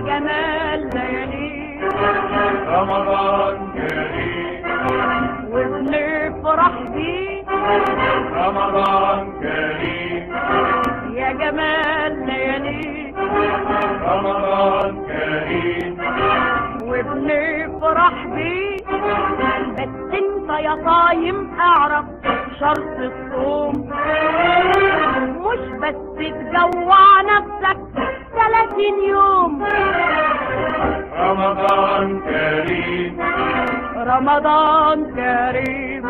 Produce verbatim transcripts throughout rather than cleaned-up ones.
جمال ليالي رمضان كريم وبنفرح بيه رمضان كريم يا جمال ليالي رمضان كريم وبنفرح بيه. بس انت يا صايم اعرف شرط الصوم مش بس تجوع نفسك ثلاثين يوم. رمضان كريم رمضان كريم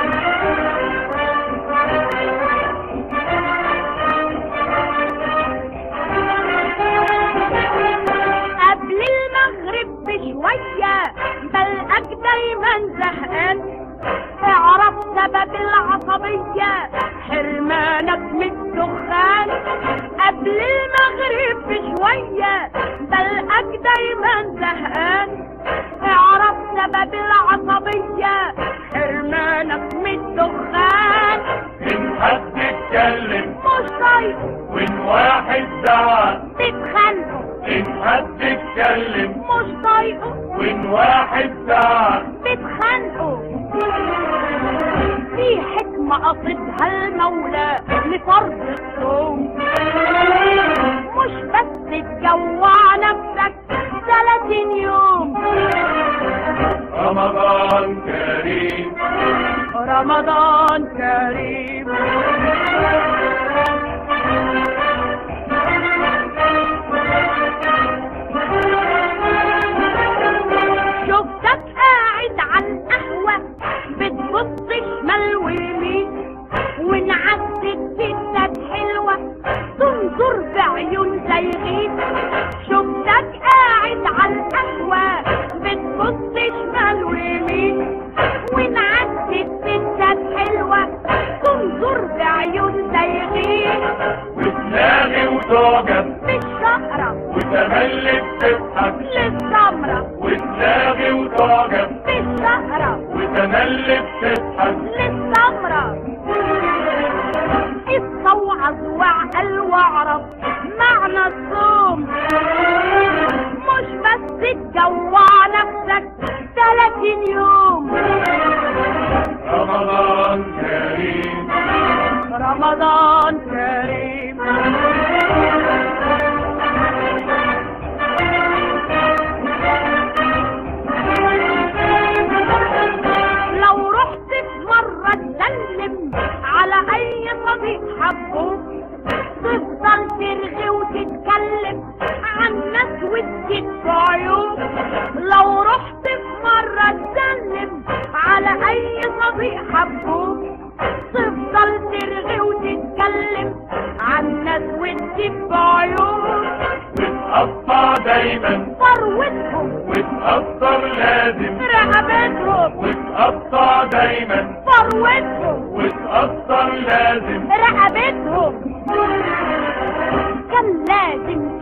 قبل المغرب بشوية بلقاك دايما زهقان. اعرف سبب العصبية حرمانك من الدخان. قبل المغرب بشوية بلقاك دايما زهقان. اعرف سبب العصبية حرمانك من الدخان. إن حد اتكلم مش طايقه وإن واحد زعق بتخانقه. إن حد اتكلم مش طايقه وإن واحد زعق بتخانقه. في حكمة قصدها المولى لفرض الصوم مش بس تجوع نفسك ثلاثين يوم. رمضان كريم رمضان كريم شفتك قاعد على القهوة بتبص شمال ويمين ونعدت ستات حلوة تنظر بعيون زيغين. شفتك قاعد على القهوة بتبص شمال ويمين ونعدت ستات حلوة تنظر بعيون زيغين. وتلاغي وتعجب بالشقرة وتملي بتضحك للسمرة. وتلاغي وتعجب بالشقرة وتملي بتضحك للسمرة. الصوعة وعقل واعرف معنى الصوم مش بس تجوع نفسك ثلاثين يوم. رمضان كريم رمضان كريم لو رحت في مرة تسلم على اي صديق حبوك تفضل ترغي وتتكلم عن ناس وتجيب عيوب. لو رحت في مرة تسلم على اي صديق حبوك تفضل ترغي وتتكلم عن ناس وتجيب عيوب. وتقطع دايما ثروتهم وتقدر لازم رقبتهم. وتقطع دايما ثروتهم وتقدر لازم رقبتهم. كان لازم